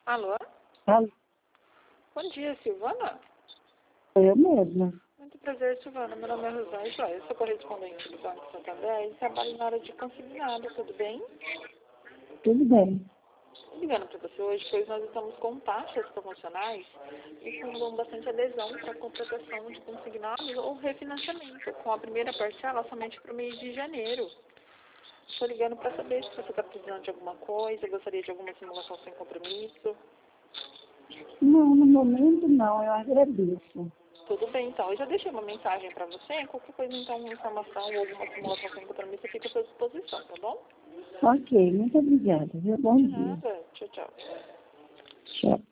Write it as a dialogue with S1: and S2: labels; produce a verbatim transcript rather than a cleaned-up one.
S1: Alô?
S2: Alô?
S1: Bom dia, Silvana.
S2: Eu mesma.
S1: Muito prazer, Silvana. Meu nome é Rosângela. Eu sou correspondente do Banco Santander e trabalho na área de consignado. Tudo bem?
S2: Tudo bem.
S1: Tô ligando para você hoje, pois nós estamos com taxas promocionais e com bastante adesão para a contratação de consignados ou refinanciamento, com a primeira parcela somente para o mês de janeiro. Estou ligando para saber se você está precisando de alguma coisa, gostaria de alguma simulação sem compromisso.
S2: Não, no momento não, eu agradeço.
S1: Tudo bem, então. Eu já deixei uma mensagem para você. Qualquer coisa, então, uma informação ou alguma simulação sem compromisso, fica à sua disposição, tá bom?
S2: Ok, muito obrigada, viu? Bom
S1: De
S2: dia.
S1: nada. Tchau, tchau.
S2: Tchau.